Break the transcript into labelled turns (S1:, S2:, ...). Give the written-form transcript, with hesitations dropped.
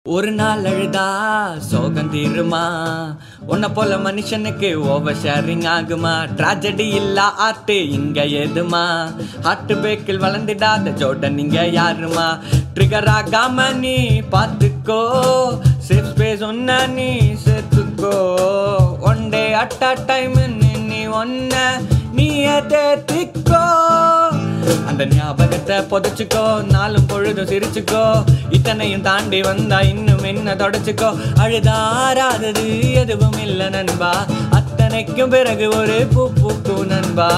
S1: ஒரு நாள் அழுதா சோகம் தீருமா? உன்னை போல மனுஷனுக்கு ஓவர் ஷேரிங் ஆகுமா? ட்ராஜடி இல்லா ஆர்ட் இங்க ஏதுமா? ஹார்ட் பேக்கில் வளர்ந்துடாத ஜோடன் நீங்க யாருமா? ட்ரிகர் ஆகாம நீ பார்த்துக்கோ, சேஃப் ஸ்பேஸ் ஒன்ன நீ சேர்த்துக்கோ. One day at a time நீ ஒன்ன நீயே தேத்திக்கோ. அந்த ஞாபகத்தை புதைச்சுக்கோ, நாளும் பொழுதும் சிரிச்சுக்கோ. இத்தனையும் தாண்டி வந்தா இன்னும் என்ன தொடச்சுக்கோ. அழுதாராதது எதுவும் இல்லை நண்பா, அத்தனைக்கும் பிறகு ஒரு பூ பூக்கும் நண்பா.